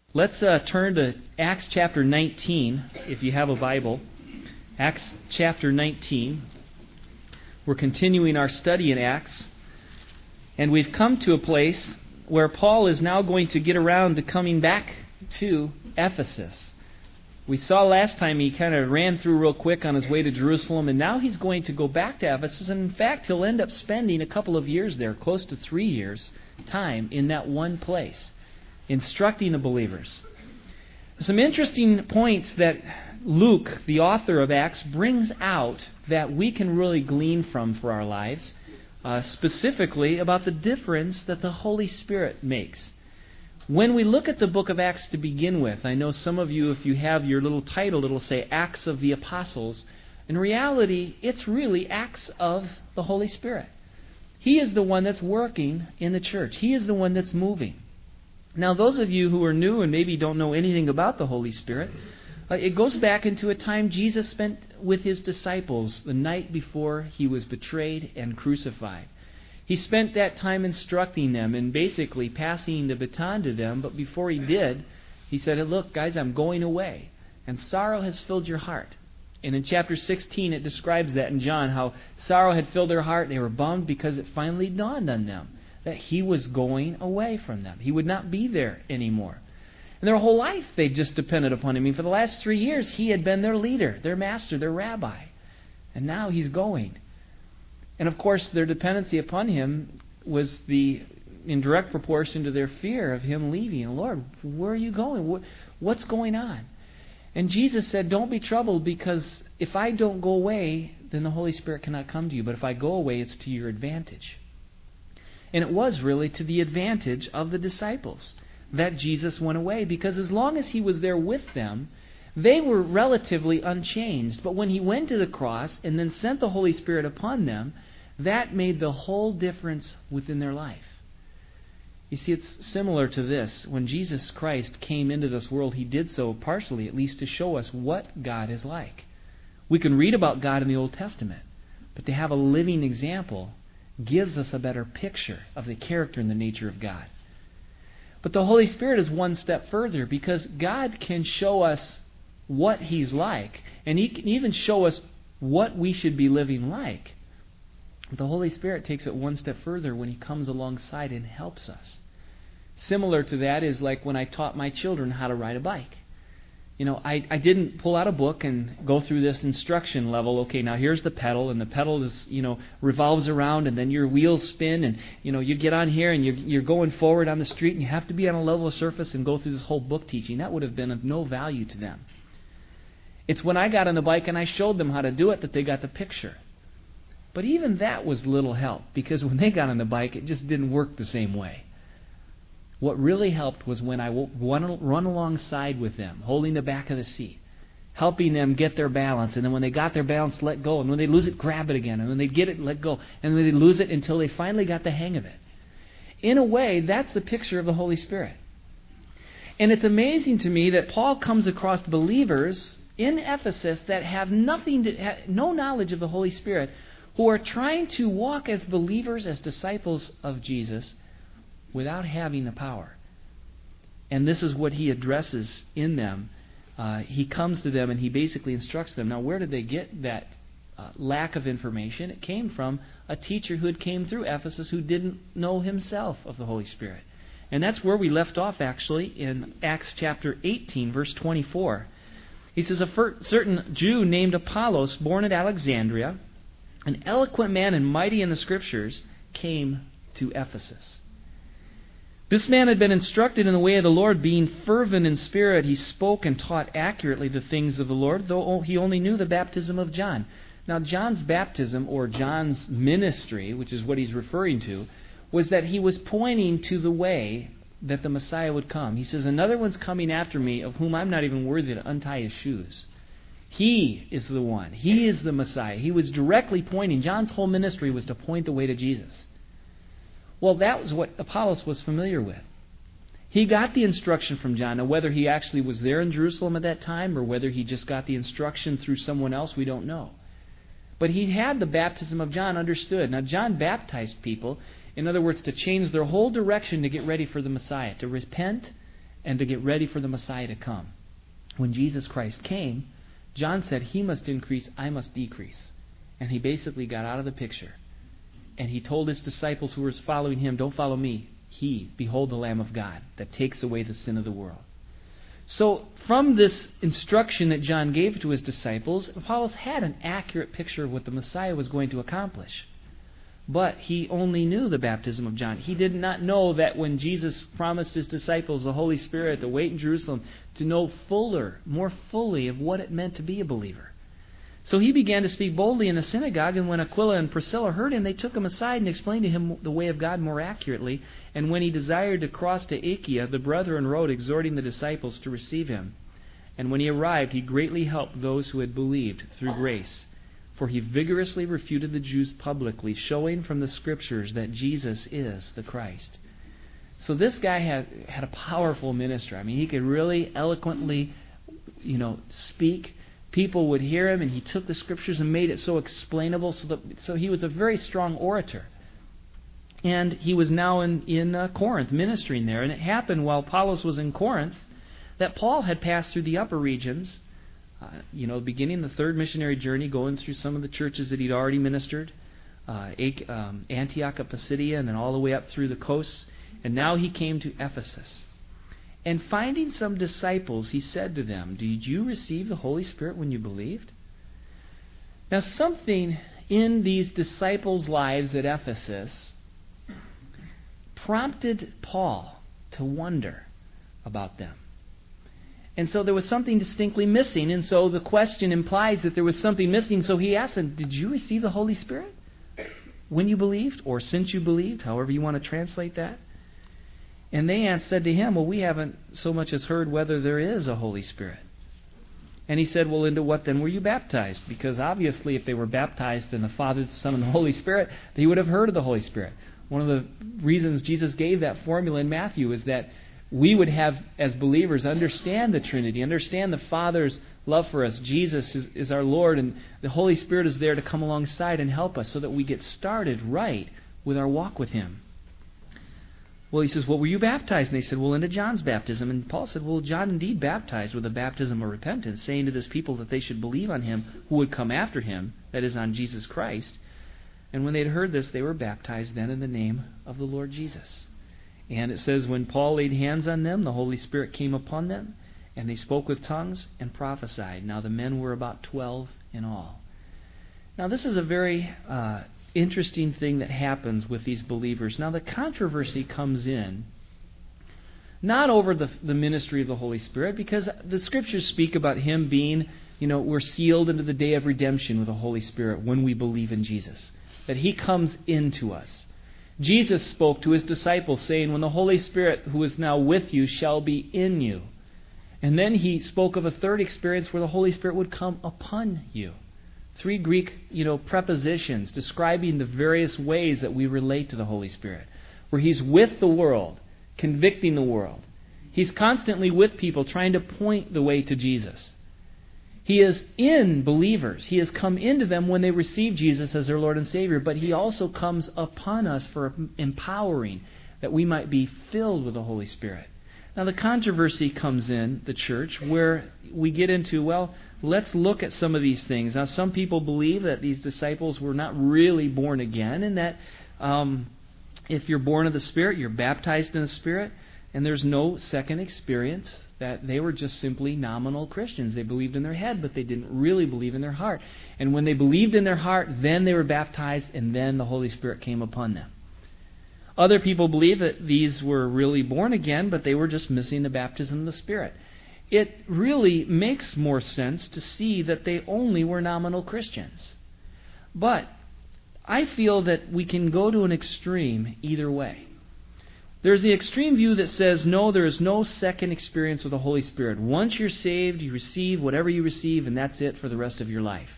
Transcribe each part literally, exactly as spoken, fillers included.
Let's uh, turn to Acts chapter nineteen, if you have a Bible. Acts chapter nineteen. We're continuing our study in Acts, and we've come to a place where Paul is now going to get around to coming back to Ephesus. We saw last time he kind of ran through real quick on his way to Jerusalem, and now he's going to go back to Ephesus, and in fact he'll end up spending a couple of years there, close to three years' time in that one place, instructing the believers. Some interesting points that Luke, the author of Acts, brings out that we can really glean from for our lives, uh, specifically about the difference that the Holy Spirit makes. When we look at the book of Acts to begin with, I know some of you, if you have your little title, it'll say Acts of the Apostles. In reality, it's really Acts of the Holy Spirit. He is the one that's working in the church. He is the one that's moving. Now, those of you who are new and maybe don't know anything about the Holy Spirit, uh, it goes back into a time Jesus spent with His disciples the night before He was betrayed and crucified. He spent that time instructing them and basically passing the baton to them, but before He did, He said, look, guys, I'm going away, and sorrow has filled your heart. And in chapter sixteen, it describes that in John, how sorrow had filled their heart. They were bummed because it finally dawned on them that He was going away from them. He would not be there anymore. And their whole life they just depended upon Him. I mean, for the last three years, He had been their leader, their master, their rabbi. And now He's going. And of course, their dependency upon Him was the in direct proportion to their fear of Him leaving. Lord, where are you going? What's going on? And Jesus said, don't be troubled, because if I don't go away, then the Holy Spirit cannot come to you. But if I go away, it's to your advantage. And it was really to the advantage of the disciples that Jesus went away, because as long as He was there with them, they were relatively unchanged. But when He went to the cross and then sent the Holy Spirit upon them, that made the whole difference within their life. You see, it's similar to this. When Jesus Christ came into this world, He did so partially, at least, to show us what God is like. We can read about God in the Old Testament, but to have a living example gives us a better picture of the character and the nature of God. But the Holy Spirit is one step further, because God can show us what He's like, and He can even show us what we should be living like. But the Holy Spirit takes it one step further when He comes alongside and helps us. Similar to that is like when I taught my children how to ride a bike. You know, I, I didn't pull out a book and go through this instruction level. Okay, now here's the pedal, and the pedal is, you know, revolves around, and then your wheels spin, and, you know, you get on here, and you're, you're going forward on the street, and you have to be on a level surface and go through this whole book teaching. That would have been of no value to them. It's when I got on the bike and I showed them how to do it that they got the picture. But even that was little help, because when they got on the bike, it just didn't work the same way. What really helped was when I run alongside with them, holding the back of the seat, helping them get their balance, and then when they got their balance, let go, and when they lose it, grab it again, and when they get it, let go, and when they lose it until they finally got the hang of it. In a way, that's the picture of the Holy Spirit. And it's amazing to me that Paul comes across believers in Ephesus that have nothing, to, have no knowledge of the Holy Spirit, who are trying to walk as believers, as disciples of Jesus, without having the power. And this is what he addresses in them. Uh, he comes to them and he basically instructs them. Now, where did they get that uh, lack of information? It came from a teacher who had came through Ephesus who didn't know himself of the Holy Spirit. And that's where we left off, actually, in Acts chapter eighteen, verse twenty-four. He says, a certain Jew named Apollos, born at Alexandria, an eloquent man and mighty in the Scriptures, came to Ephesus. This man had been instructed in the way of the Lord, being fervent in spirit. He spoke and taught accurately the things of the Lord, though he only knew the baptism of John. Now, John's baptism, or John's ministry, which is what he's referring to, was that he was pointing to the way that the Messiah would come. He says, another one's coming after me, of whom I'm not even worthy to untie his shoes. He is the one. He is the Messiah. He was directly pointing. John's whole ministry was to point the way to Jesus. Well, that was what Apollos was familiar with. He got the instruction from John. Now, whether he actually was there in Jerusalem at that time or whether he just got the instruction through someone else, we don't know. But he had the baptism of John understood. Now, John baptized people, in other words, to change their whole direction to get ready for the Messiah, to repent and to get ready for the Messiah to come. When Jesus Christ came, John said, He must increase, I must decrease. And he basically got out of the picture. And he told his disciples who were following him, don't follow me. He, behold the Lamb of God that takes away the sin of the world. So from this instruction that John gave to his disciples, Apollos had an accurate picture of what the Messiah was going to accomplish. But he only knew the baptism of John. He did not know that when Jesus promised his disciples the Holy Spirit to wait in Jerusalem, to know fuller, more fully of what it meant to be a believer. So he began to speak boldly in the synagogue, and when Aquila and Priscilla heard him, they took him aside and explained to him the way of God more accurately. And when he desired to cross to Achaia, the brethren wrote, exhorting the disciples to receive him. And when he arrived, he greatly helped those who had believed through grace. For he vigorously refuted the Jews publicly, showing from the Scriptures that Jesus is the Christ. So this guy had, had a powerful ministry. I mean, he could really eloquently, you know, speak. People would hear him, and he took the Scriptures and made it so explainable. So, that, so he was a very strong orator. And he was now in, in uh, Corinth, ministering there. And it happened while Apollos was in Corinth that Paul had passed through the upper regions, uh, you know, beginning the third missionary journey, going through some of the churches that he'd already ministered, uh, um, Antioch of Pisidia, and then all the way up through the coasts. And now he came to Ephesus. And finding some disciples, he said to them, did you receive the Holy Spirit when you believed? Now something in these disciples' lives at Ephesus prompted Paul to wonder about them. And so there was something distinctly missing, and so the question implies that there was something missing. So he asked them, did you receive the Holy Spirit when you believed, or since you believed, however you want to translate that? And they said to him, well, we haven't so much as heard whether there is a Holy Spirit. And he said, well, into what then were you baptized? Because obviously if they were baptized in the Father, the Son, and the Holy Spirit, they would have heard of the Holy Spirit. One of the reasons Jesus gave that formula in Matthew is that we would have, as believers, understand the Trinity, understand the Father's love for us. Jesus is, is our Lord, and the Holy Spirit is there to come alongside and help us so that we get started right with our walk with Him. Well, he says, well, were you baptized? And they said, well, into John's baptism. And Paul said, well, John indeed baptized with a baptism of repentance, saying to this people that they should believe on him who would come after him, that is, on Jesus Christ. And when they had heard this, they were baptized then in the name of the Lord Jesus. And it says, when Paul laid hands on them, the Holy Spirit came upon them, and they spoke with tongues and prophesied. Now the men were about twelve in all. Now this is a very uh, interesting thing that happens with these believers. Now the controversy comes in not over the, the ministry of the Holy Spirit, because the Scriptures speak about Him being, you know, we're sealed into the day of redemption with the Holy Spirit when we believe in Jesus. That He comes into us. Jesus spoke to His disciples saying, when the Holy Spirit who is now with you shall be in you. And then He spoke of a third experience where the Holy Spirit would come upon you. Three Greek, you know, prepositions describing the various ways that we relate to the Holy Spirit. Where He's with the world, convicting the world. He's constantly with people trying to point the way to Jesus. He is in believers. He has come into them when they receive Jesus as their Lord and Savior. But He also comes upon us for empowering, that we might be filled with the Holy Spirit. Now the controversy comes in the church where we get into, well, let's look at some of these things. Now some people believe that these disciples were not really born again, and that um, if you're born of the Spirit, you're baptized in the Spirit, and there's no second experience, that they were just simply nominal Christians. They believed in their head, but they didn't really believe in their heart. And when they believed in their heart, then they were baptized, and then the Holy Spirit came upon them. Other people believe that these were really born again, but they were just missing the baptism of the Spirit. It really makes more sense to see that they only were nominal Christians. But I feel that we can go to an extreme either way. There's the extreme view that says, no, there is no second experience with the Holy Spirit. Once you're saved, you receive whatever you receive, and that's it for the rest of your life.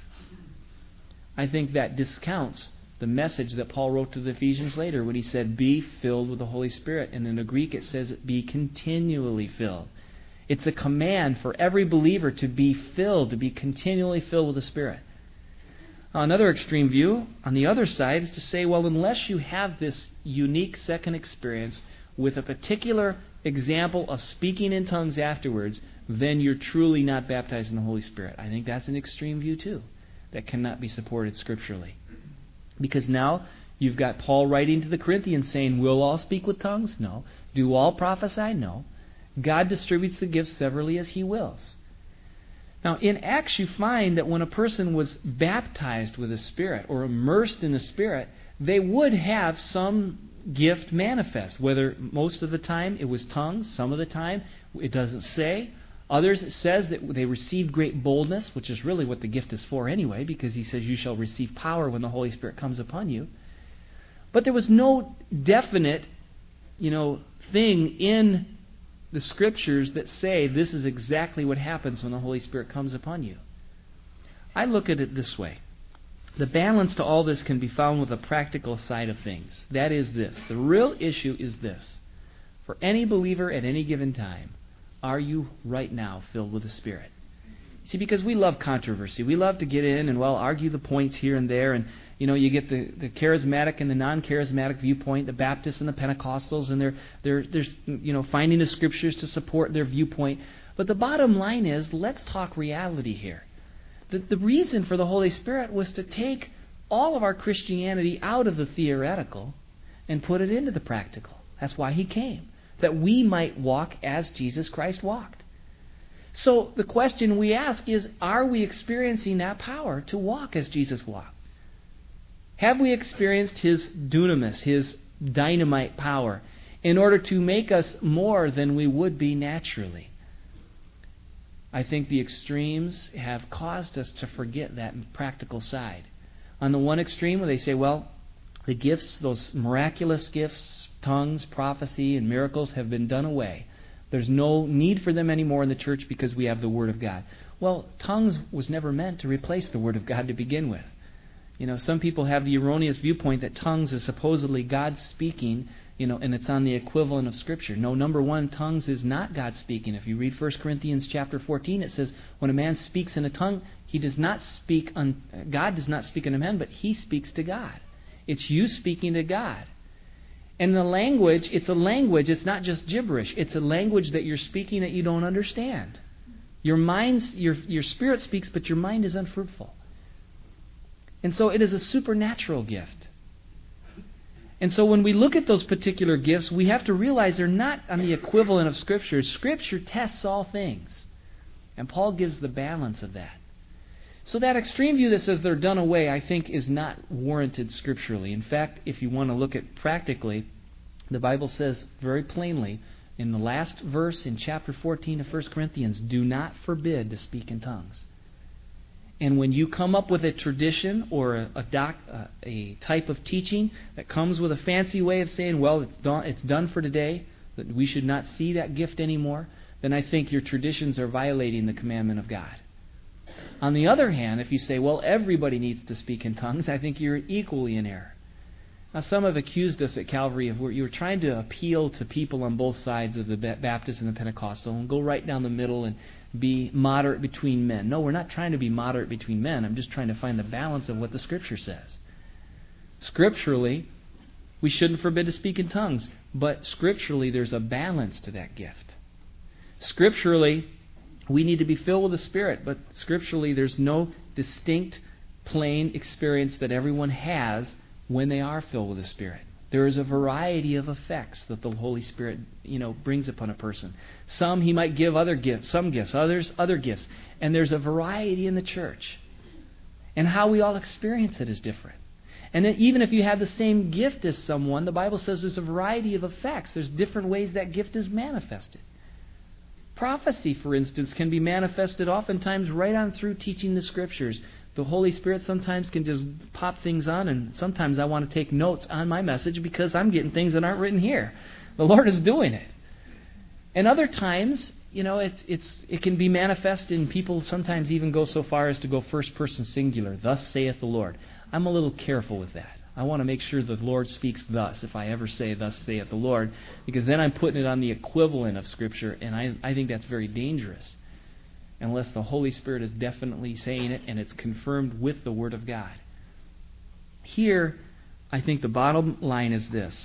I think that discounts the message that Paul wrote to the Ephesians later when he said, be filled with the Holy Spirit. And in the Greek it says, be continually filled. It's a command for every believer to be filled, to be continually filled with the Spirit. Another extreme view, on the other side, is to say, well, unless you have this unique second experience with a particular example of speaking in tongues afterwards, then you're truly not baptized in the Holy Spirit. I think that's an extreme view too, that cannot be supported scripturally. Because now you've got Paul writing to the Corinthians saying, will all speak with tongues? No. Do all prophesy? No. God distributes the gifts severally as He wills. Now, in Acts, you find that when a person was baptized with the Spirit or immersed in the Spirit, they would have some gift manifest. Whether most of the time it was tongues, some of the time it doesn't say. Others, it says that they received great boldness, which is really what the gift is for anyway, because He says you shall receive power when the Holy Spirit comes upon you. But there was no definite, you know, thing in the Scriptures that say this is exactly what happens when the Holy Spirit comes upon you. I look at it this way. The balance to all this can be found with the practical side of things. That is this. The real issue is this. For any believer at any given time, are you right now filled with the Spirit? See, because we love controversy. We love to get in and, well, argue the points here and there. And, you know, you get the, the charismatic and the non-charismatic viewpoint, the Baptists and the Pentecostals, and they're, they're, they're, you know, finding the Scriptures to support their viewpoint. But the bottom line is, let's talk reality here. The, the reason for the Holy Spirit was to take all of our Christianity out of the theoretical and put it into the practical. That's why He came, that we might walk as Jesus Christ walked. So the question we ask is, are we experiencing that power to walk as Jesus walked? Have we experienced His dunamis, His dynamite power, in order to make us more than we would be naturally? I think the extremes have caused us to forget that practical side. On the one extreme, where they say, well, the gifts, those miraculous gifts, tongues, prophecy, and miracles have been done away. There's no need for them anymore in the church because we have the Word of God. Well, tongues was never meant to replace the Word of God to begin with. You know, some people have the erroneous viewpoint that tongues is supposedly God speaking, you know, and it's on the equivalent of Scripture. No, number one, tongues is not God speaking. If you read First Corinthians chapter fourteen, it says, when a man speaks in a tongue, he does not speak, un- God does not speak unto men, but he speaks to God. It's you speaking to God. And the language, it's a language, it's not just gibberish. It's a language that you're speaking that you don't understand. Your mind's, your, your spirit speaks, but your mind is unfruitful. And so it is a supernatural gift. And so when we look at those particular gifts, we have to realize they're not on the equivalent of Scripture. Scripture tests all things. And Paul gives the balance of that. So that extreme view that says they're done away, I think, is not warranted scripturally. In fact, if you want to look at practically, the Bible says very plainly in the last verse in chapter fourteen of First Corinthians, do not forbid to speak in tongues. And when you come up with a tradition or a, a, doc, a, a type of teaching that comes with a fancy way of saying, well, it's done, it's done for today, that we should not see that gift anymore, then I think your traditions are violating the commandment of God. On the other hand, if you say, well, everybody needs to speak in tongues, I think you're equally in error. Now, some have accused us at Calvary of where you were trying to appeal to people on both sides of the Baptist and the Pentecostal and go right down the middle and be moderate between men. No, we're not trying to be moderate between men. I'm just trying to find the balance of what the Scripture says. Scripturally, we shouldn't forbid to speak in tongues, but scripturally there's a balance to that gift. Scripturally, we need to be filled with the Spirit, but scripturally there's no distinct, plain experience that everyone has when they are filled with the Spirit. There is a variety of effects that the Holy Spirit, you know, brings upon a person. Some He might give other gifts, some gifts, others other gifts. And there's a variety in the church. And how we all experience it is different. And then even if you have the same gift as someone, the Bible says there's a variety of effects. There's different ways that gift is manifested. Prophecy, for instance, can be manifested oftentimes right on through teaching the Scriptures. The Holy Spirit sometimes can just pop things on, and sometimes I want to take notes on my message because I'm getting things that aren't written here. The Lord is doing it. And other times, you know, it, it's it can be manifested, and people sometimes even go so far as to go first person singular. Thus saith the Lord. I'm a little careful with that. I want to make sure the Lord speaks thus if I ever say thus saith the Lord, because then I'm putting it on the equivalent of Scripture, and I, I think that's very dangerous unless the Holy Spirit is definitely saying it and it's confirmed with the Word of God. Here, I think the bottom line is this.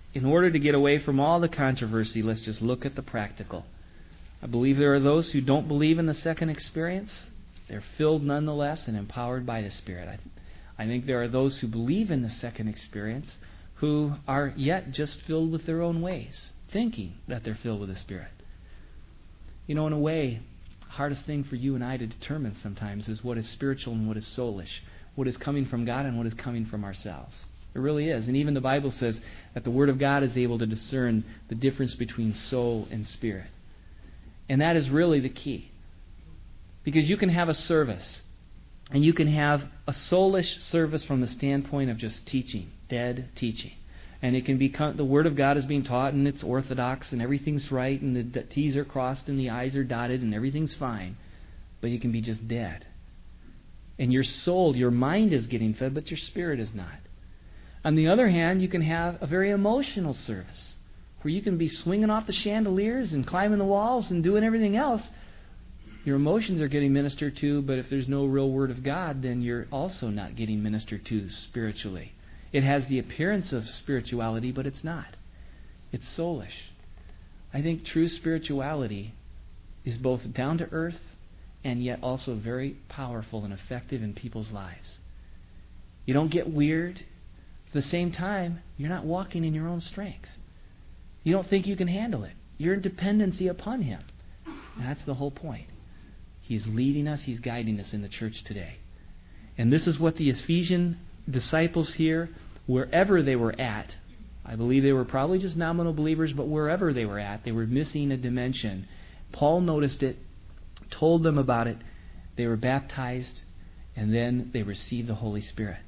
in order to get away from all the controversy, let's just look at the practical. I believe there are those who don't believe in the second experience. They're filled nonetheless and empowered by the Spirit. I, I think there are those who believe in the second experience who are yet just filled with their own ways, thinking that they're filled with the Spirit. You know, in a way, the hardest thing for you and I to determine sometimes is what is spiritual and what is soulish, what is coming from God and what is coming from ourselves. It really is. And even the Bible says that the Word of God is able to discern the difference between soul and spirit. And that is really the key. Because you can have a service, and you can have a soulish service from the standpoint of just teaching, dead teaching. And it can become, the Word of God is being taught, and it's orthodox, and everything's right, and the, the T's are crossed, and the I's are dotted, and everything's fine. But you can be just dead. And your soul, your mind is getting fed, but your spirit is not. On the other hand, you can have a very emotional service, where you can be swinging off the chandeliers and climbing the walls and doing everything else. Your emotions are getting ministered to, but if there's no real Word of God, then you're also not getting ministered to spiritually. It has the appearance of spirituality, but it's not. It's soulish. I think true spirituality is both down to earth and yet also very powerful and effective in people's lives. You don't get weird. At the same time, you're not walking in your own strength. You don't think you can handle it. You're in dependency upon Him. And that's the whole point. He's leading us, He's guiding us in the church today. And this is what the Ephesian disciples here, wherever they were at, I believe they were probably just nominal believers, but wherever they were at, they were missing a dimension. Paul noticed it, told them about it, they were baptized, and then they received the Holy Spirit.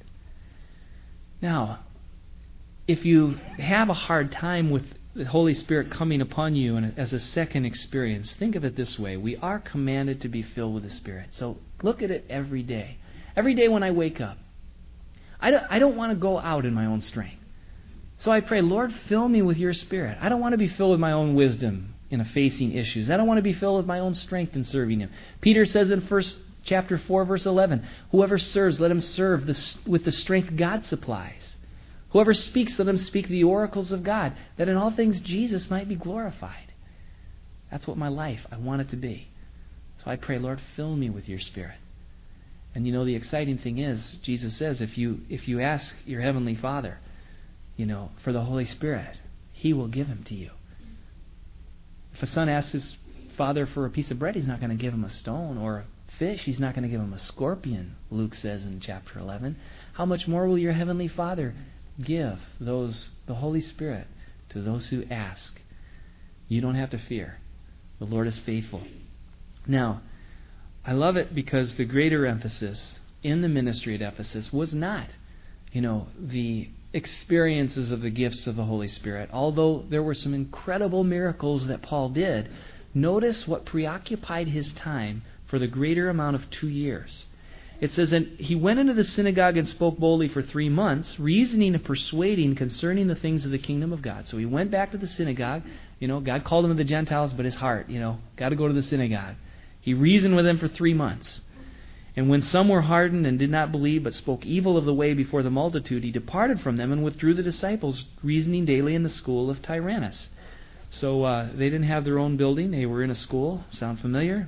Now, if you have a hard time with the Holy Spirit coming upon you and as a second experience, think of it this way. We are commanded to be filled with the Spirit. So look at it every day. Every day when I wake up, I don't, I don't want to go out in my own strength. So I pray, Lord, fill me with your Spirit. I don't want to be filled with my own wisdom in facing issues. I don't want to be filled with my own strength in serving Him. Peter says in first chapter four, verse eleven, whoever serves, let him serve the, with the strength God supplies. Whoever speaks, let him speak the oracles of God, that in all things Jesus might be glorified. That's what my life, I want it to be. So I pray, Lord, fill me with your Spirit. And you know, the exciting thing is, Jesus says, if you if you ask your Heavenly Father, you know, for the Holy Spirit, He will give Him to you. If a son asks his father for a piece of bread, he's not going to give him a stone, or a fish, he's not going to give him a scorpion, Luke says in chapter eleven. How much more will your Heavenly Father give those the Holy Spirit to those who ask? You don't have to fear. The Lord is faithful. Now, I love it because the greater emphasis in the ministry at Ephesus was not, you know, the experiences of the gifts of the Holy Spirit. Although there were some incredible miracles that Paul did, notice what preoccupied his time for the greater amount of two years. It says, and he went into the synagogue and spoke boldly for three months, reasoning and persuading concerning the things of the kingdom of God. So he went back to the synagogue. You know, God called him to the Gentiles, but his heart, you know, got to go to the synagogue. He reasoned with them for three months. And when some were hardened and did not believe, but spoke evil of the way before the multitude, he departed from them and withdrew the disciples, reasoning daily in the school of Tyrannus. So uh, they didn't have their own building. They were in a school. Sound familiar?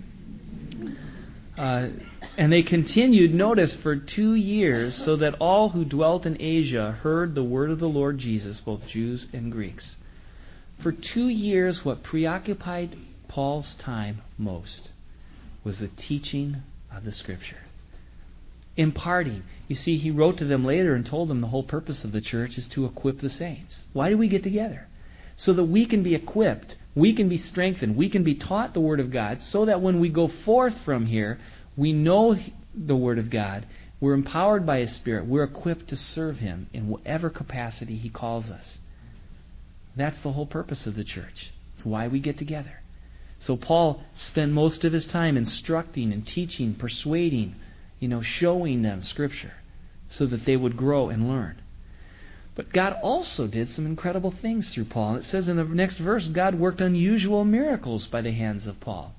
Uh, and they continued, notice, for two years, so that all who dwelt in Asia heard the word of the Lord Jesus, both Jews and Greeks. For two years, what preoccupied Paul's time most was the teaching of the Scripture. Imparting. You see, he wrote to them later and told them the whole purpose of the church is to equip the saints. Why do we get together? So that we can be equipped, we can be strengthened, we can be taught the Word of God, so that when we go forth from here, we know the Word of God, we're empowered by His Spirit, we're equipped to serve Him in whatever capacity He calls us. That's the whole purpose of the church. It's why we get together. So Paul spent most of his time instructing and teaching, persuading, you know, showing them Scripture so that they would grow and learn. But God also did some incredible things through Paul. And it says in the next verse, God worked unusual miracles by the hands of Paul.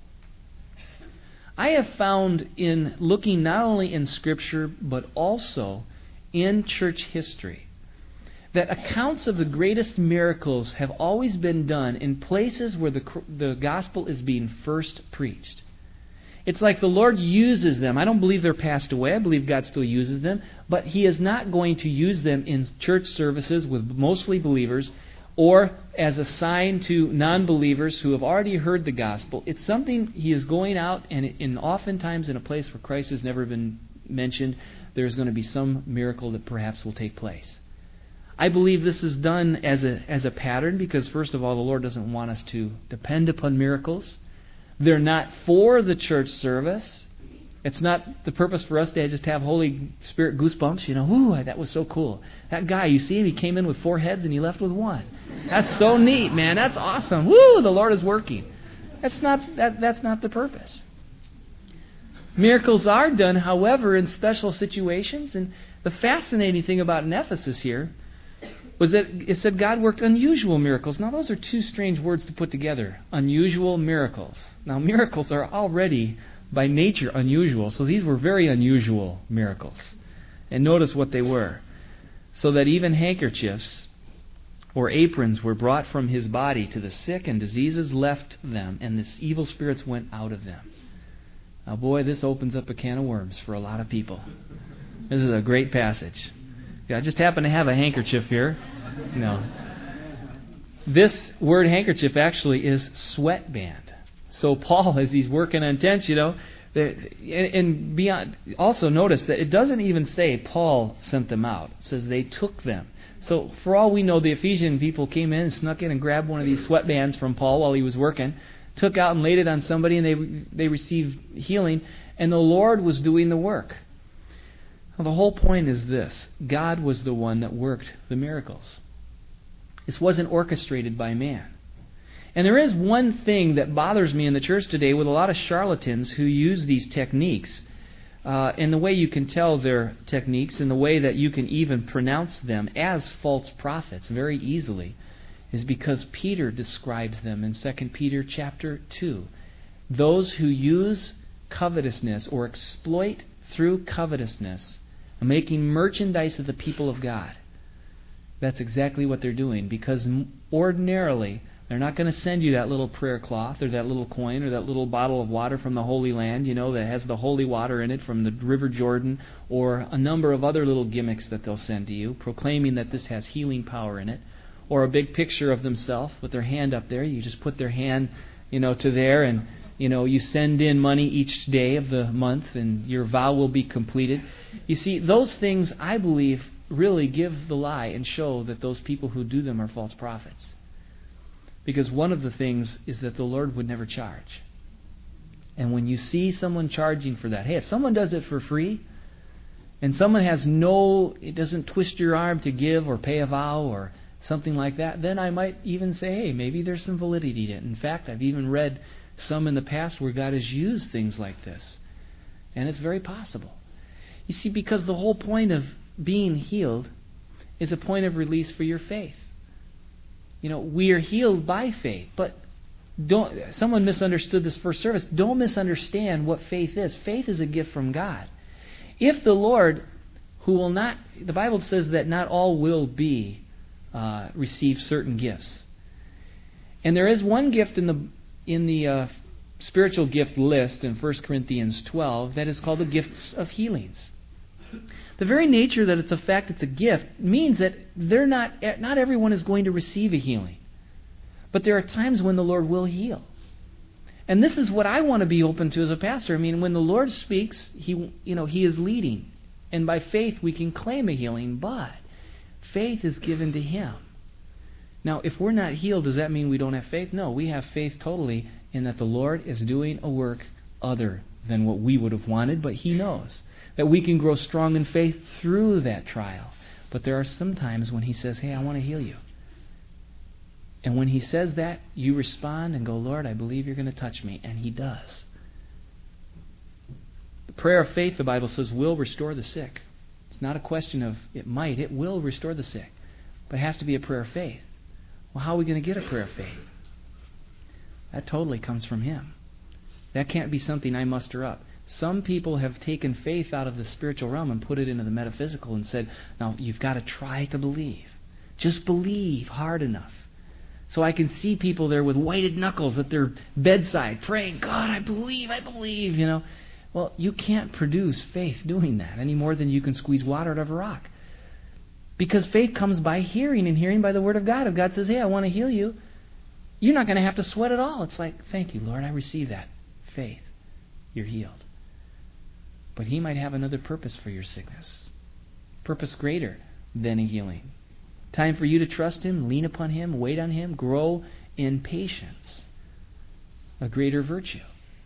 I have found in looking not only in Scripture, but also in church history, that accounts of the greatest miracles have always been done in places where the, the gospel is being first preached. It's like the Lord uses them. I don't believe they're passed away. I believe God still uses them. But He is not going to use them in church services with mostly believers or as a sign to non-believers who have already heard the gospel. It's something He is going out, and in oftentimes in a place where Christ has never been mentioned, there's going to be some miracle that perhaps will take place. I believe this is done as a as a pattern because, first of all, the Lord doesn't want us to depend upon miracles. They're not for the church service. It's not the purpose for us to just have Holy Spirit goosebumps. You know, ooh, that was so cool. That guy, you see him, he came in with four heads and he left with one. That's so neat, man. That's awesome. Woo, the Lord is working. That's not that, that's not the purpose. Miracles are done, however, in special situations. And the fascinating thing about in Ephesus here was that it said God worked unusual miracles. Now, those are two strange words to put together. Unusual miracles. Now, miracles are already, by nature, unusual. So these were very unusual miracles. And notice what they were. So that even handkerchiefs or aprons were brought from His body to the sick, and diseases left them, and the evil spirits went out of them. Now, boy, this opens up a can of worms for a lot of people. This is a great passage. Yeah, I just happen to have a handkerchief here. No. This word handkerchief actually is sweatband. So Paul, as he's working on tents, you know, and beyond, also notice that it doesn't even say Paul sent them out. It says they took them. So for all we know, the Ephesian people came in and snuck in and grabbed one of these sweatbands from Paul while he was working, took out and laid it on somebody, and they they received healing, and the Lord was doing the work. Well, the whole point is this. God was the one that worked the miracles. This wasn't orchestrated by man. And there is one thing that bothers me in the church today with a lot of charlatans who use these techniques. Uh, and the way you can tell their techniques and the way that you can even pronounce them as false prophets very easily is because Peter describes them in Second Peter chapter two. Those who use covetousness or exploit through covetousness making merchandise of the people of God. That's exactly what they're doing, because ordinarily they're not going to send you that little prayer cloth or that little coin or that little bottle of water from the Holy Land, you know, that has the holy water in it from the River Jordan, or a number of other little gimmicks that they'll send to you, proclaiming that this has healing power in it, or a big picture of themselves with their hand up there. You just put their hand, you know, to there, and you know, you send in money each day of the month and your vow will be completed. You see, those things, I believe, really give the lie and show that those people who do them are false prophets. Because one of the things is that the Lord would never charge. And when you see someone charging for that, hey, if someone does it for free, and someone has no, it doesn't twist your arm to give or pay a vow or something like that, then I might even say, hey, maybe there's some validity to it. In fact, I've even read some in the past where God has used things like this. And it's very possible. You see, because the whole point of being healed is a point of release for your faith. You know, we are healed by faith, but don't. Someone misunderstood this first service. Don't misunderstand what faith is. Faith is a gift from God. If the Lord, who will not, the Bible says that not all will be, uh, receive certain gifts. And there is one gift in the in the uh, spiritual gift list in First Corinthians twelve that is called the gifts of healings. The very nature that it's a fact, it's a gift, means that they're not not everyone is going to receive a healing. But there are times when the Lord will heal. And this is what I want to be open to as a pastor. I mean, when the Lord speaks, He you know He is leading. And by faith we can claim a healing, but faith is given to Him. Now, if we're not healed, does that mean we don't have faith? No, we have faith totally in that the Lord is doing a work other than what we would have wanted, but He knows that we can grow strong in faith through that trial. But there are some times when He says, hey, I want to heal you. And when He says that, you respond and go, Lord, I believe You're going to touch me. And He does. The prayer of faith, the Bible says, will restore the sick. It's not a question of it might, it will restore the sick. But it has to be a prayer of faith. Well, how are we going to get a prayer of faith? That totally comes from Him. That can't be something I muster up. Some people have taken faith out of the spiritual realm and put it into the metaphysical and said, now, you've got to try to believe. Just believe hard enough. So I can see people there with whited knuckles at their bedside praying, God, I believe, I believe, you know. Well, you can't produce faith doing that any more than you can squeeze water out of a rock. Because faith comes by hearing, and hearing by the Word of God. If God says, hey, I want to heal you, you're not going to have to sweat at all. It's like, thank you, Lord, I receive that faith. You're healed. But He might have another purpose for your sickness. Purpose greater than a healing. Time for you to trust Him, lean upon Him, wait on Him, grow in patience. A greater virtue.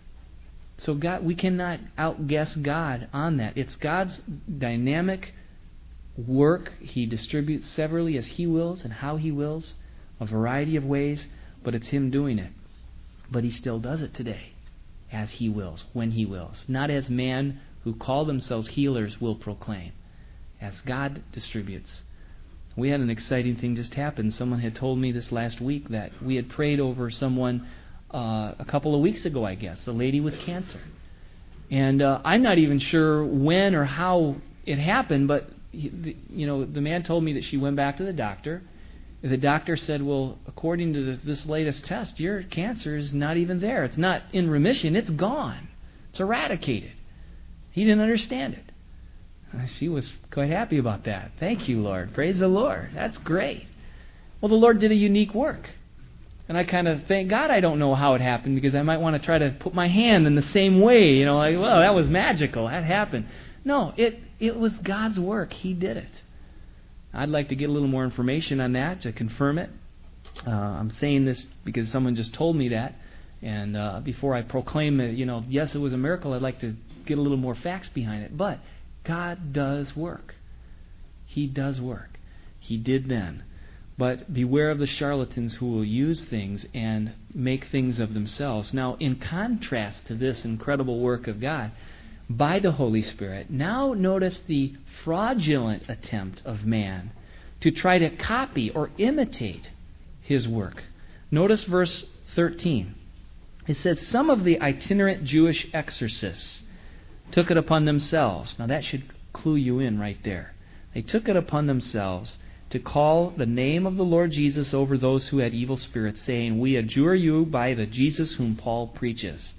So God, we cannot outguess God on that. It's God's dynamic work. He distributes severally as He wills and how He wills, a variety of ways, but it's Him doing it. But He still does it today, as He wills, when He wills. Not as man who call themselves healers will proclaim. As God distributes. We had an exciting thing just happen. Someone had told me this last week that we had prayed over someone uh, a couple of weeks ago, I guess, a lady with cancer. And uh, I'm not even sure when or how it happened, but he, the, you know, the man told me that she went back to the doctor. The doctor said, well, according to the, this latest test, your cancer is not even there. It's not in remission. It's gone. It's eradicated. He didn't understand it. She was quite happy about that. Thank you, Lord. Praise the Lord. That's great. Well, the Lord did a unique work. And I kind of thank God I don't know how it happened, because I might want to try to put my hand in the same way. You know, like, well, that was magical. That happened. No, it, it was God's work. He did it. I'd like to get a little more information on that to confirm it. Uh, I'm saying this because someone just told me that. And uh, before I proclaim it, you know, yes, it was a miracle, I'd like to get a little more facts behind it. But God does work. He does work. He did then. But beware of the charlatans who will use things and make things of themselves. Now, in contrast to this incredible work of God by the Holy Spirit, now notice the fraudulent attempt of man to try to copy or imitate His work. Notice verse thirteen. It says, some of the itinerant Jewish exorcists took it upon themselves. Now that should clue you in right there. They took it upon themselves to call the name of the Lord Jesus over those who had evil spirits, saying, we adjure you by the Jesus whom Paul preaches.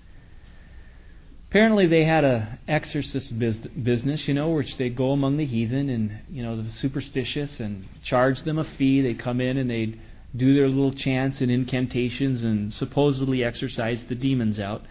Apparently they had a exorcist business, you know, which they'd go among the heathen and, you know, the superstitious and charge them a fee. They'd come in and they'd do their little chants and incantations and supposedly exorcise the demons out.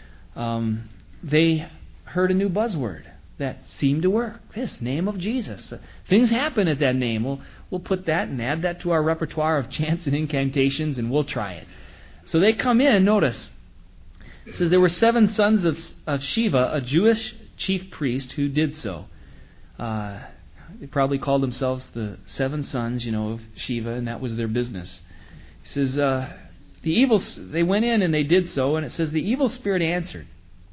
Um, they heard a new buzzword that seemed to work. This name of Jesus. Uh, things happen at that name. We'll, we'll put that and add that to our repertoire of chants and incantations, and we'll try it. So they come in, notice. It says there were seven sons of, of Shiva, a Jewish chief priest, who did so. Uh, they probably called themselves the seven sons, you know, of Shiva, and that was their business. It says uh, the evil. They went in and they did so, and it says the evil spirit answered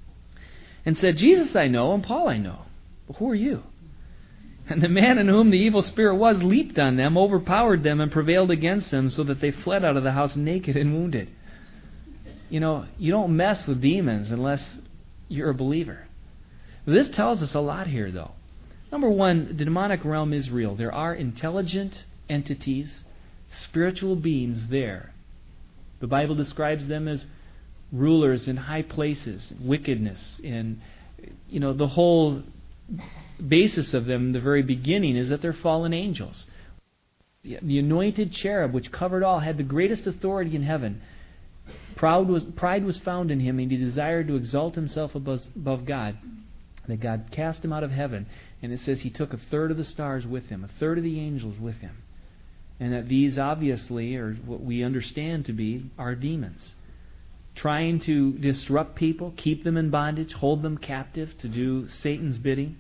and said, Jesus I know, and Paul I know, but who are you? And the man in whom the evil spirit was leaped on them, overpowered them, and prevailed against them, so that they fled out of the house naked and wounded. You know, you don't mess with demons unless you're a believer. This tells us a lot here, though. Number one, the demonic realm is real. There are intelligent entities, spiritual beings there. The Bible describes them as rulers in high places, wickedness, and you know the whole basis of them, the very beginning, is that they're fallen angels. The anointed cherub, which covered all, had the greatest authority in heaven. Proud was, pride was found in him, and he desired to exalt himself above, above God. That God cast him out of heaven, and it says he took a third of the stars with him, a third of the angels with him, and that these obviously, or what we understand to be, are demons. Trying to disrupt people, keep them in bondage, hold them captive to do Satan's bidding.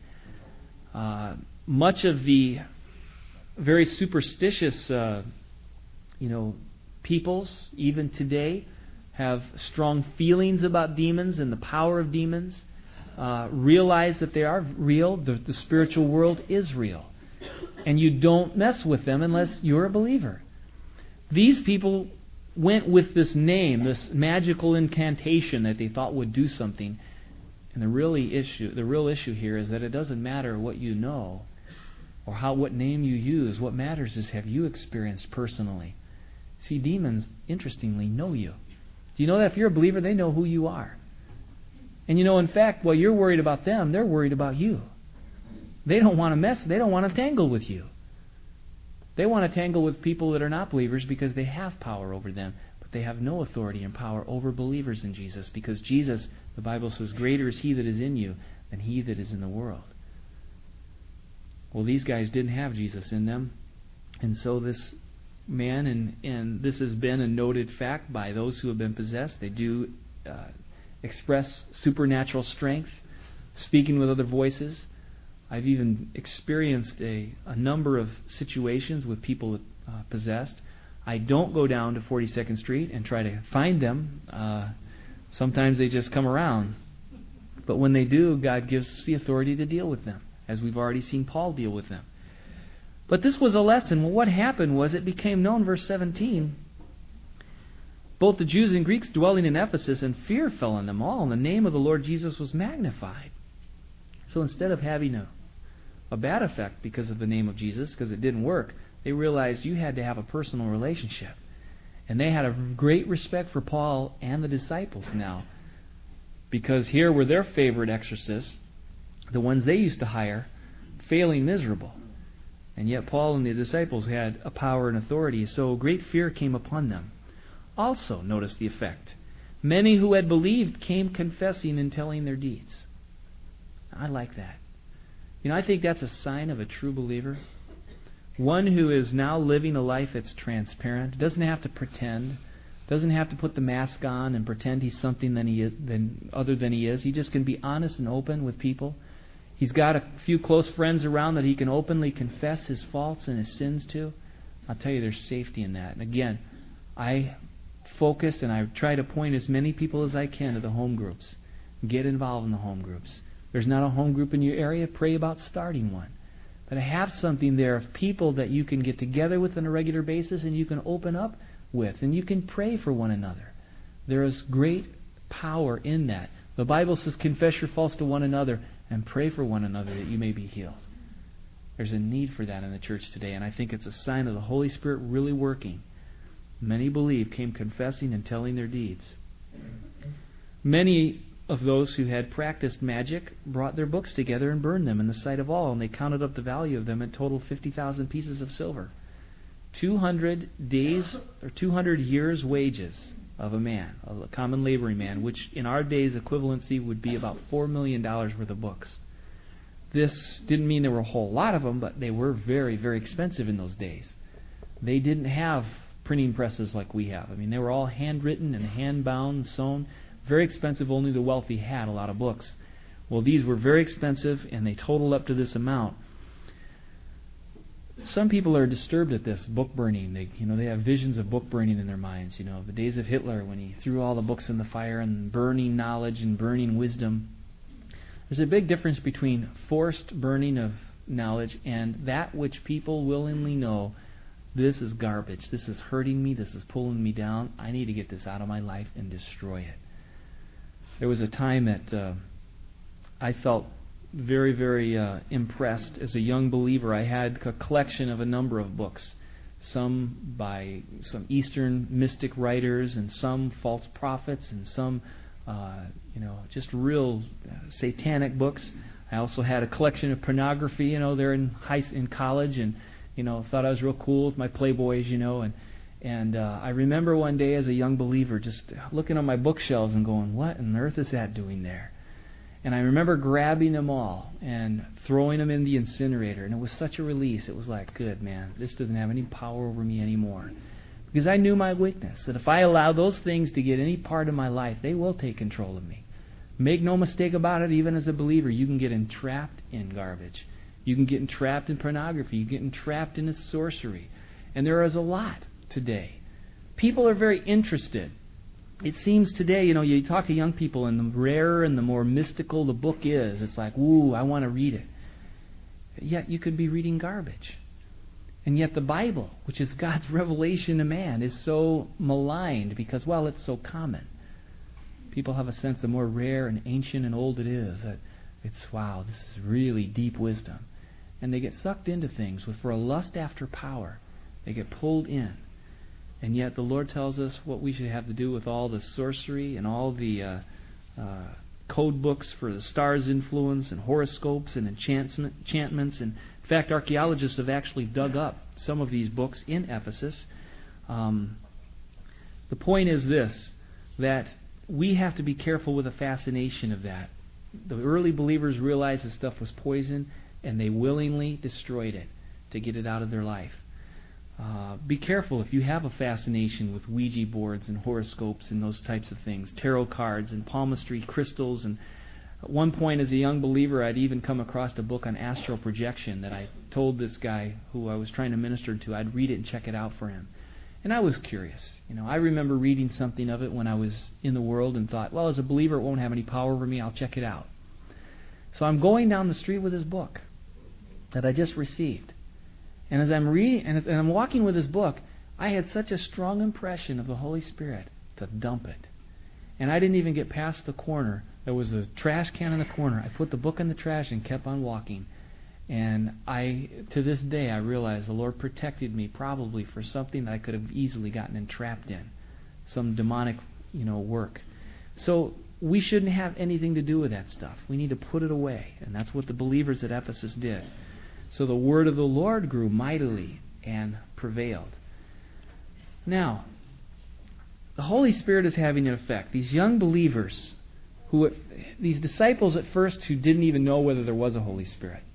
Uh, much of the very superstitious, uh, you know, peoples, even today, have strong feelings about demons and the power of demons. Uh, realize that they are real. The, the spiritual world is real. And you don't mess with them unless you're a believer. These people went with this name, this magical incantation that they thought would do something. And the really issue, the real issue here is that it doesn't matter what you know. or how what name you use. What matters is, have you experienced personally? See, demons, interestingly, know you. Do you know that if you're a believer, they know who you are? And you know, in fact, while you're worried about them, they're worried about you. They don't want to mess, they don't want to tangle with you. They want to tangle with people that are not believers because they have power over them, but they have no authority and power over believers in Jesus, because Jesus, the Bible says, greater is He that is in you than he that is in the world. Well, these guys didn't have Jesus in them, and so this man, and, and this has been a noted fact by those who have been possessed, they do uh, express supernatural strength, speaking with other voices. I've even experienced a, a number of situations with people uh, possessed. I don't go down to forty-second Street and try to find them. Uh, sometimes they just come around. But when they do, God gives us the authority to deal with them, as we've already seen Paul deal with them. But this was a lesson. Well, what happened was it became known, verse seventeen, both the Jews and Greeks dwelling in Ephesus, and fear fell on them all, and the name of the Lord Jesus was magnified. So instead of having a, a bad effect because of the name of Jesus, because it didn't work, they realized you had to have a personal relationship. And they had a great respect for Paul and the disciples now, because here were their favorite exorcists, the ones they used to hire, failing miserable. And yet Paul and the disciples had a power and authority, so great fear came upon them. Also, notice the effect. Many who had believed came confessing and telling their deeds. I like that. You know, I think that's a sign of a true believer. One who is now living a life that's transparent, doesn't have to pretend, doesn't have to put the mask on and pretend he's something than he is, than other than he is. He just can be honest and open with people. He's got a few close friends around that he can openly confess his faults and his sins to. I'll tell you, there's safety in that. And again, I focus and I try to point as many people as I can to the home groups. Get involved in the home groups. There's not a home group in your area, pray about starting one. But have something there of people that you can get together with on a regular basis and you can open up with, and you can pray for one another. There is great power in that. The Bible says, confess your faults to one another and pray for one another that you may be healed. There's a need for that in the church today, and I think it's a sign of the Holy Spirit really working. Many believe came confessing and telling their deeds. Many of those who had practiced magic brought their books together and burned them in the sight of all, and they counted up the value of them and totaled fifty thousand pieces of silver. two hundred days or two hundred years' wages of a man, a common laboring man, which in our day's equivalency would be about four million dollars worth of books. This didn't mean there were a whole lot of them, but they were very, very expensive in those days. They didn't have printing presses like we have. I mean, they were all handwritten and hand-bound and sewn. Very expensive. Only the wealthy had a lot of books. Well, these were very expensive, and they totaled up to this amount. Some people are disturbed at this book burning. They, you know, they have visions of book burning in their minds. You know, the days of Hitler when he threw all the books in the fire and burning knowledge and burning wisdom. There's a big difference between forced burning of knowledge and that which people willingly know. This is garbage. This is hurting me. This is pulling me down. I need to get this out of my life and destroy it. There was a time that uh, I felt very, very uh, impressed. As a young believer, I had a collection of a number of books. Some by some Eastern mystic writers, and some false prophets, and some, uh, you know, just real uh, satanic books. I also had a collection of pornography, you know, there in high in college, and you know, thought I was real cool with my Playboys, you know, and and uh, I remember one day as a young believer just looking on my bookshelves and going, what on earth is that doing there? And I remember grabbing them all and throwing them in the incinerator, and it was such a release. It was like, good, man, this doesn't have any power over me anymore. Because I knew my weakness, that if I allow those things to get any part of my life, they will take control of me. Make no mistake about it, even as a believer, you can get entrapped in garbage. You can get entrapped in pornography. You get entrapped in sorcery. And there is a lot today. People are very interested. It seems today, you know, you talk to young people, and the rarer and the more mystical the book is, it's like, ooh, I want to read it. Yet you could be reading garbage. And yet the Bible, which is God's revelation to man, is so maligned because, well, it's so common. People have a sense the more rare and ancient and old it is, that it's, wow, this is really deep wisdom. and they get sucked into things with for a lust after power. They get pulled in. And yet the Lord tells us what we should have to do with all the sorcery and all the uh, uh, code books for the stars' influence and horoscopes and enchantment, enchantments. And in fact, archaeologists have actually dug up some of these books in Ephesus. Um, the point is this, that we have to be careful with the fascination of that. The early believers realized this stuff was poison, and they willingly destroyed it to get it out of their life. Uh, be careful if you have a fascination with Ouija boards and horoscopes and those types of things, tarot cards and palmistry crystals. And at one point as a young believer, I'd even come across a book on astral projection that I told this guy who I was trying to minister to, I'd read it and check it out for him. And I was curious. You know, I remember reading something of it when I was in the world and thought, well, as a believer, it won't have any power over me. I'll check it out. So I'm going down the street with this book that I just received. And as I'm reading and I'm walking with this book, I had such a strong impression of the Holy Spirit to dump it. And I didn't even get past the corner. There was a trash can in the corner. I put the book in the trash and kept on walking. And I, to this day, I realize the Lord protected me probably for something that I could have easily gotten entrapped in, some demonic, you know, work. So we shouldn't have anything to do with that stuff. We need to put it away, and that's what the believers at Ephesus did. So the word of the Lord grew mightily and prevailed. Now, the Holy Spirit is having an effect. These young believers, who, these disciples at first who didn't even know whether there was a Holy Spirit.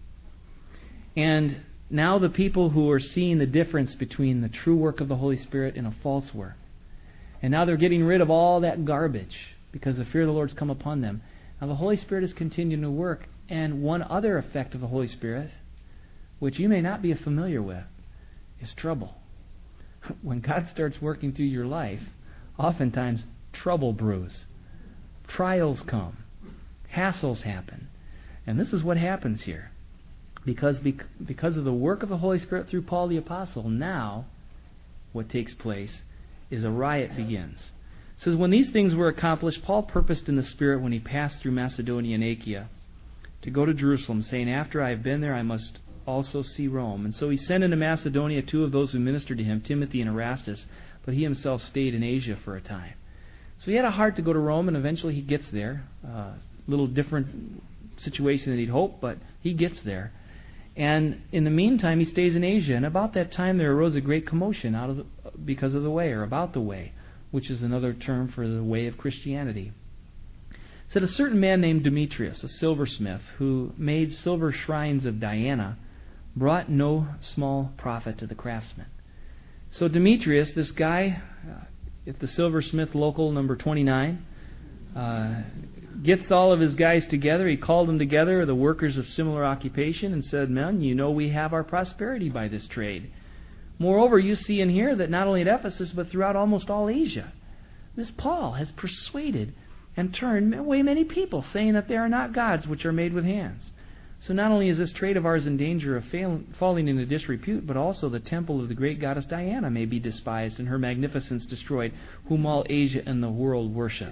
And now the people who are seeing the difference between the true work of the Holy Spirit and a false work. And now they're getting rid of all that garbage because the fear of the Lord's come upon them. Now the Holy Spirit is continuing to work. And one other effect of the Holy Spirit, which you may not be familiar with, is trouble. When God starts working through your life, oftentimes trouble brews. Trials come. Hassles happen. And this is what happens here. Because, because of the work of the Holy Spirit through Paul the Apostle, now what takes place is a riot begins. It says, when these things were accomplished, Paul purposed in the Spirit when he passed through Macedonia and Achaia to go to Jerusalem, saying, after I have been there, I must also see Rome. And so he sent into Macedonia two of those who ministered to him, Timothy and Erastus, but he himself stayed in Asia for a time. So he had a heart to go to Rome, and eventually he gets there. A uh, little different situation than he'd hoped, but he gets there. And in the meantime, he stays in Asia. And about that time, there arose a great commotion out of the, because of the way, or about the way, which is another term for the way of Christianity. It said a certain man named Demetrius, a silversmith, who made silver shrines of Diana, brought no small profit to the craftsmen. So Demetrius, this guy, uh, at the silversmith local number twenty-nine, uh, gets all of his guys together. He called them together, the workers of similar occupation, and said, men, you know we have our prosperity by this trade. Moreover, you see and hear that not only at Ephesus, but throughout almost all Asia, this Paul has persuaded and turned away many people, saying that they are not gods which are made with hands. So not only is this trade of ours in danger of fail, falling into disrepute, but also the temple of the great goddess Diana may be despised and her magnificence destroyed, whom all Asia and the world worship.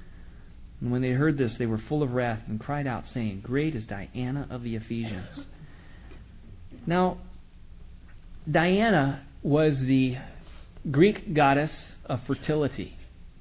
And when they heard this, they were full of wrath and cried out, saying, great is Diana of the Ephesians. Now, Diana was the Greek goddess of fertility.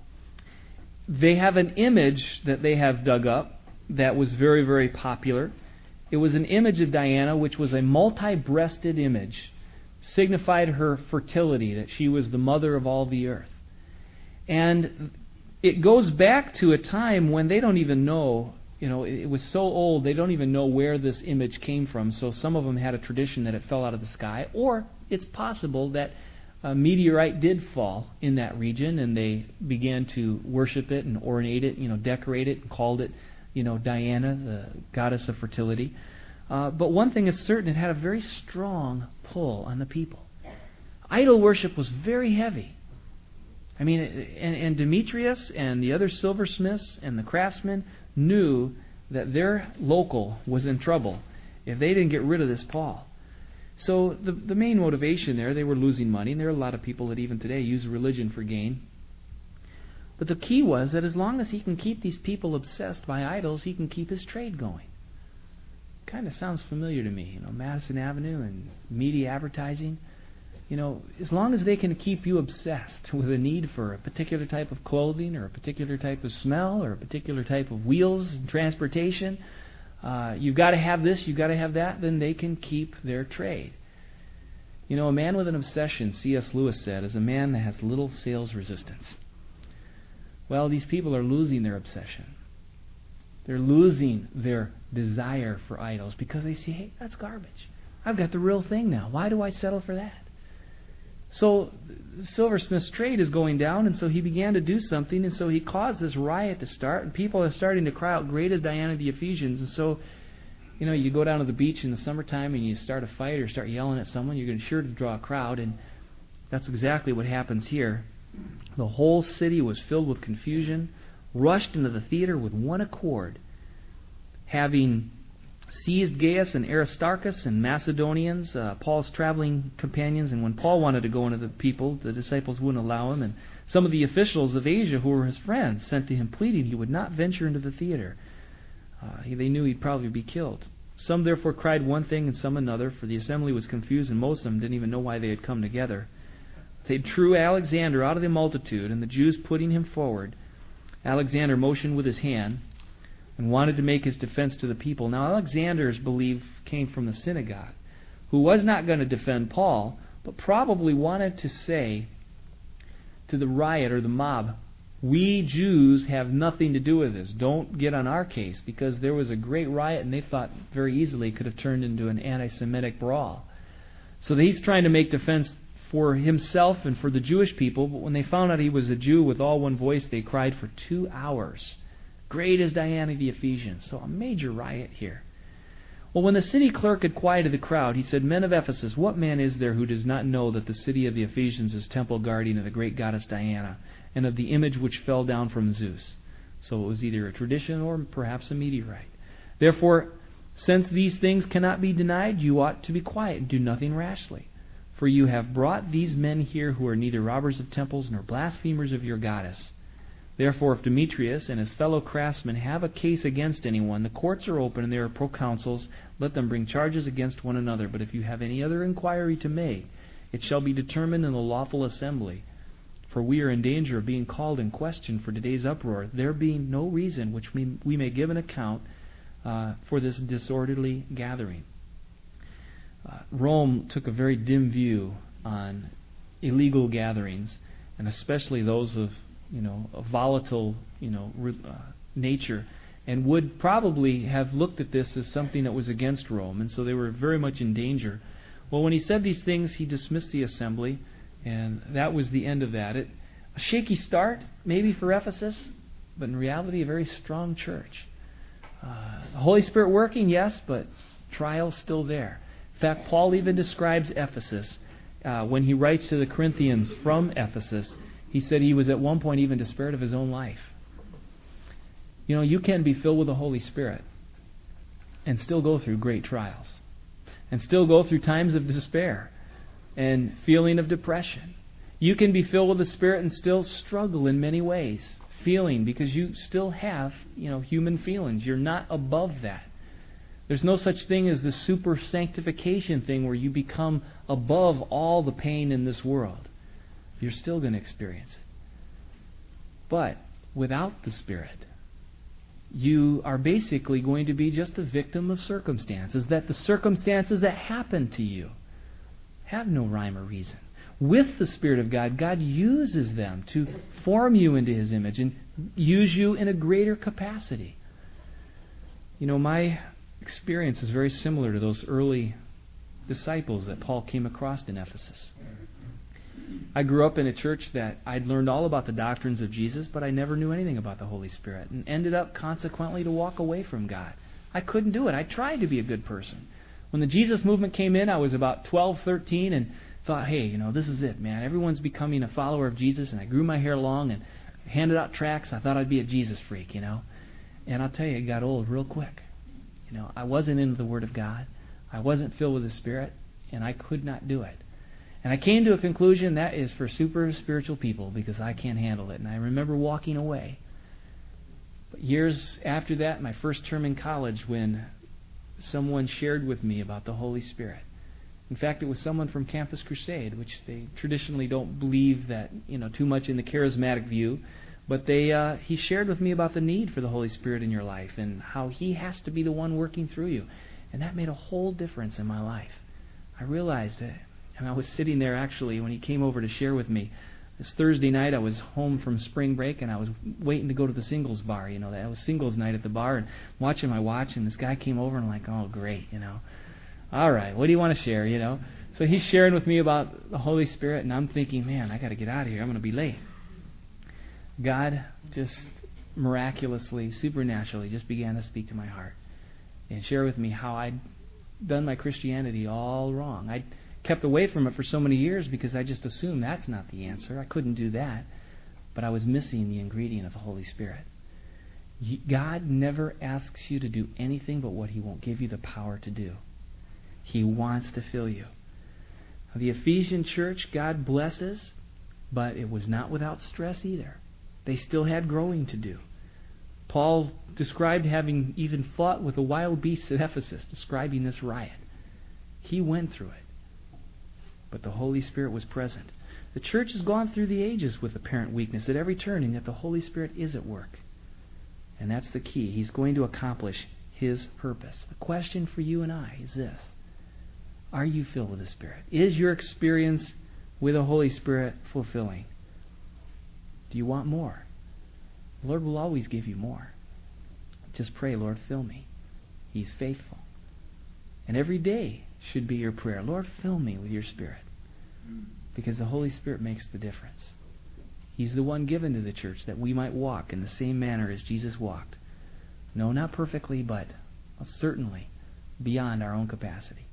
They have an image that they have dug up that was very, very popular. It was an image of Diana which was a multi-breasted image, signified her fertility, that she was the mother of all the earth. And it goes back to a time when they don't even know, you know, it was so old, they don't even know where this image came from. So some of them had a tradition that it fell out of the sky, or it's possible that a meteorite did fall in that region and they began to worship it and ornate it, you know, decorate it and called it, you know, Diana, the goddess of fertility. Uh, but one thing is certain, it had a very strong pull on the people. Idol worship was very heavy. I mean, and, and Demetrius and the other silversmiths and the craftsmen knew that their local was in trouble if they didn't get rid of this Paul. So the the main motivation there, they were losing money, and there are a lot of people that even today use religion for gain. But the key was that as long as he can keep these people obsessed by idols, he can keep his trade going. kind of sounds familiar to me. You know, Madison Avenue and media advertising. You know, as long as they can keep you obsessed with a need for a particular type of clothing or a particular type of smell or a particular type of wheels and transportation, uh, you've got to have this, you've got to have that, then they can keep their trade. You know, a man with an obsession, C S Lewis said, is a man that has little sales resistance. Well, these people are losing their obsession. They're losing their desire for idols because they see, hey, that's garbage. I've got the real thing now. Why do I settle for that? So the silversmith's trade is going down, and so he began to do something, and so he caused this riot to start, and people are starting to cry out, "Great is Diana of the Ephesians." And so, you know, you go down to the beach in the summertime and you start a fight or start yelling at someone, you're sure to draw a crowd, and that's exactly what happens here. The whole city was filled with confusion, rushed into the theater with one accord, having seized Gaius and Aristarchus and Macedonians, uh, Paul's traveling companions, and when Paul wanted to go into the people, the disciples wouldn't allow him, and some of the officials of Asia who were his friends sent to him pleading he would not venture into the theater. Uh, he, they knew he'd probably be killed. Some therefore cried one thing and some another, for the assembly was confused, and most of them didn't even know why they had come together. They drew Alexander out of the multitude, and the Jews putting him forward, Alexander motioned with his hand and wanted to make his defense to the people. Now, Alexander's belief came from the synagogue, who was not going to defend Paul, but probably wanted to say to the riot or the mob, we Jews have nothing to do with this. Don't get on our case, because there was a great riot and they thought very easily it could have turned into an anti-Semitic brawl. So he's trying to make defense for himself and for the Jewish people, but when they found out he was a Jew, with all one voice they cried for two hours. Great is Diana of the Ephesians. So a major riot here. Well, when the city clerk had quieted the crowd, he said, Men of Ephesus, what man is there who does not know that the city of the Ephesians is temple guardian of the great goddess Diana, and of the image which fell down from Zeus? So it was either a tradition or perhaps a meteorite. Therefore, since these things cannot be denied, you ought to be quiet and do nothing rashly. For you have brought these men here who are neither robbers of temples nor blasphemers of your goddess. Therefore, if Demetrius and his fellow craftsmen have a case against anyone, the courts are open and there are proconsuls. Let them bring charges against one another. But if you have any other inquiry to make, it shall be determined in the lawful assembly. For we are in danger of being called in question for today's uproar, there being no reason which we, we may give an account uh, for this disorderly gathering. Uh, Rome took a very dim view on illegal gatherings, and especially those of you know, a volatile, you know, uh, nature, and would probably have looked at this as something that was against Rome, and so they were very much in danger. Well, when he said these things, he dismissed the assembly, and that was the end of that. It, a shaky start, maybe for Ephesus, but in reality, a very strong church. Uh, the Holy Spirit working, yes, but trials still there. In fact, Paul even describes Ephesus uh, when he writes to the Corinthians from Ephesus. He said he was at one point even despaired of his own life. You know, you can be filled with the Holy Spirit and still go through great trials and still go through times of despair and feeling of depression. You can be filled with the Spirit and still struggle in many ways, feeling, because you still have, you know, human feelings. You're not above that. There's no such thing as the super sanctification thing where you become above all the pain in this world. You're still going to experience it. But without the Spirit, you are basically going to be just a victim of circumstances, that the circumstances that happen to you have no rhyme or reason. With the Spirit of God, God uses them to form you into His image and use you in a greater capacity. You know, my experience is very similar to those early disciples that Paul came across in Ephesus. I grew up in a church that I'd learned all about the doctrines of Jesus, but I never knew anything about the Holy Spirit, and ended up consequently to walk away from God. I couldn't do it. I tried to be a good person. When the Jesus movement came in, I was about twelve, thirteen, and thought, hey, you know, this is it, man. Everyone's becoming a follower of Jesus, and I grew my hair long and handed out tracts. I thought I'd be a Jesus freak, you know. And I'll tell you, it got old real quick. You know, I wasn't into the Word of God. I wasn't filled with the Spirit, and I could not do it. And I came to a conclusion that is for super spiritual people, because I can't handle it. And I remember walking away. But years after that, my first term in college, when someone shared with me about the Holy Spirit. In fact, it was someone from Campus Crusade, which they traditionally don't believe that, you know, too much in the charismatic view. But they, uh, he shared with me about the need for the Holy Spirit in your life and how He has to be the one working through you. And that made a whole difference in my life. I realized it. And I was sitting there actually when he came over to share with me. This Thursday night I was home from spring break and I was waiting to go to the singles bar. You know, that was singles night at the bar, and watching my watch, and this guy came over and I'm like, oh great, you know. All right, what do you want to share, you know? So he's sharing with me about the Holy Spirit, and I'm thinking, man, I got to get out of here. I'm going to be late. God just miraculously, supernaturally just began to speak to my heart and share with me how I'd done my Christianity all wrong. I'd kept away from it for so many years because I just assumed that's not the answer. I couldn't do that. But I was missing the ingredient of the Holy Spirit. God never asks you to do anything but what He won't give you the power to do. He wants to fill you. The Ephesian church, God blesses, but it was not without stress either. They still had growing to do. Paul described having even fought with the wild beasts at Ephesus, describing this riot. He went through it. But the Holy Spirit was present. The church has gone through the ages with apparent weakness at every turn, and yet the Holy Spirit is at work. And that's the key. He's going to accomplish His purpose. The question for you and I is this: are you filled with the Spirit? Is your experience with the Holy Spirit fulfilling? Do you want more? The Lord will always give you more. Just pray, Lord, fill me. He's faithful. And every day should be your prayer. Lord, fill me with your Spirit. Because the Holy Spirit makes the difference. He's the one given to the church that we might walk in the same manner as Jesus walked. No, not perfectly, but certainly beyond our own capacity.